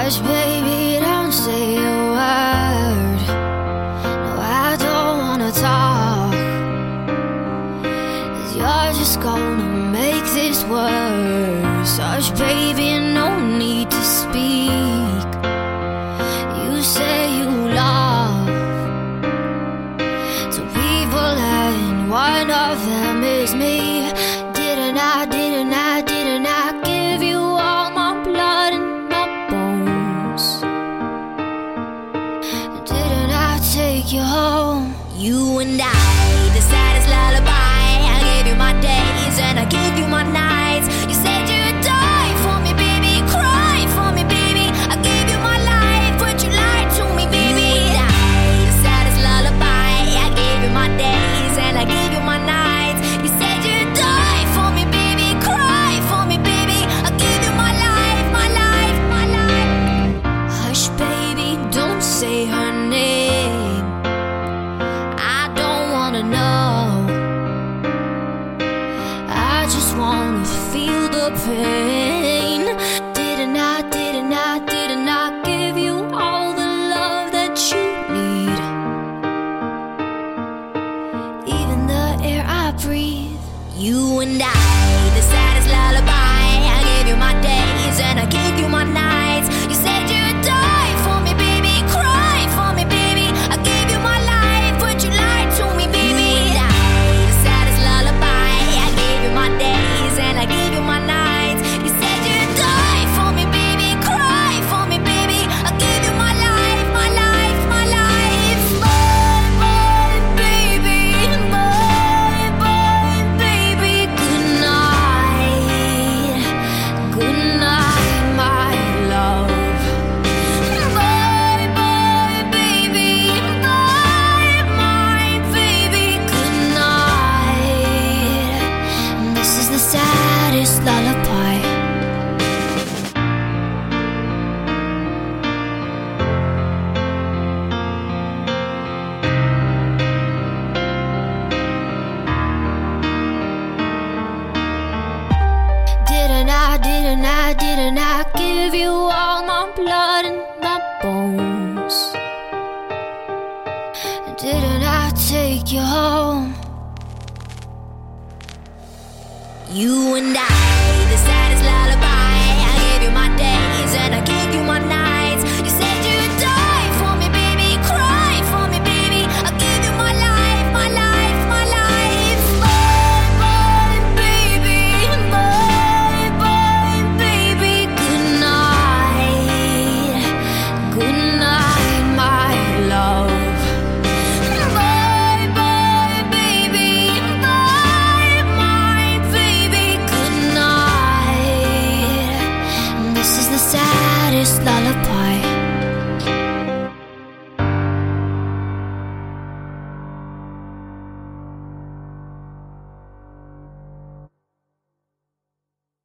Hush, baby, don't say a word. No, I don't wanna talk, 'cause you're just gonna make this worse. Hush, baby, no need to speak. You say you love two people and one of them is me. Didn't I give you all my blood and my bones? Didn't I take you home? You and I, the saddest lullaby. I gave you my days and I gave you my nights. You said you'd die for me, baby, cry for me, baby. I gave you my life, but you lied to me, baby. You and I, the saddest lullaby. I gave you my days and I gave you my nights. You said you'd die for me, baby, cry for me, baby. I gave you my life, my life, my life. Hush, baby, don't say her name. I don't wanna know. I just wanna feel the pain. Didn't I give you all the love that you need? Even the air I breathe. You and I, the saddest lullaby. I gave you my days and I gave you my nights. You said you'd die for me, baby, cry for me, baby. I gave you my life, but you lied to me, baby. You and I, the saddest lullaby. I gave you my days and I gave you my nights. You said you'd die for me, baby, cry for me, baby. I gave you my life, my life, my life. Bye, baby, bye, baby. Good night, my love. Bye, baby, bye, my baby. Good night. This is the saddest lullaby. Didn't I give you all my blood and my bones? Didn't I take you home? You and I, the saddest life.